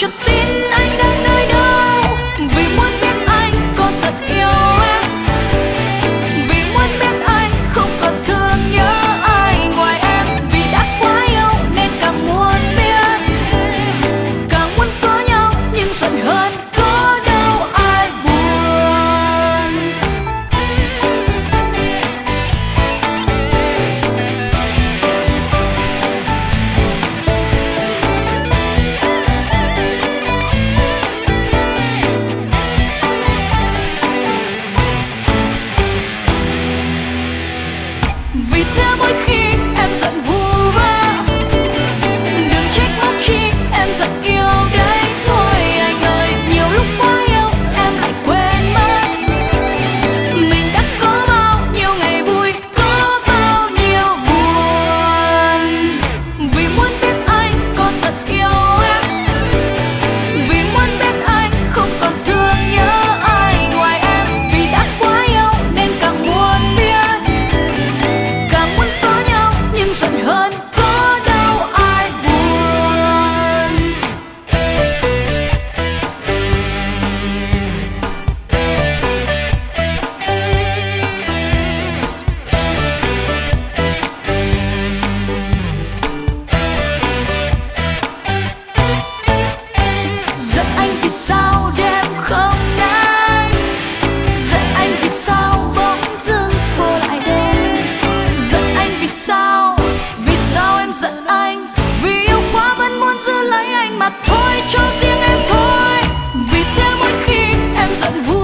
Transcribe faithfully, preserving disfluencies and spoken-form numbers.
cho tin anh đang nơi đâu, vì muốn biết anh có thật yêu em, vì muốn biết anh không còn thương nhớ ai ngoài em, vì đã quá yêu nên càng muốn biết, càng muốn có nhau nhưng giận hơn có đâu ai buồn. Vì thế mỗi khi em giận vu vơ, đừng trách móc chi em giận yêu đấy thôi anh ơi. Nhiều lúc quá yêu em lại quên mất mình đã có bao nhiêu ngày vui, có bao nhiêu buồn. Vì muốn biết anh có thật yêu em, vì muốn biết anh không còn thương nhớ ai ngoài em, vì đã quá yêu nên càng muốn biết, càng muốn có nhau nhưng giận hơn có đâu ai buồn. Giận anh vì sao đêm không nắng, giận anh vì sao bóng dưng phố lại đêm, giận anh vì sao, vì sao em giận anh, vì yêu quá vẫn muốn giữ lấy anh mà thôi, cho riêng em thôi. Vì thế mỗi khi em giận vui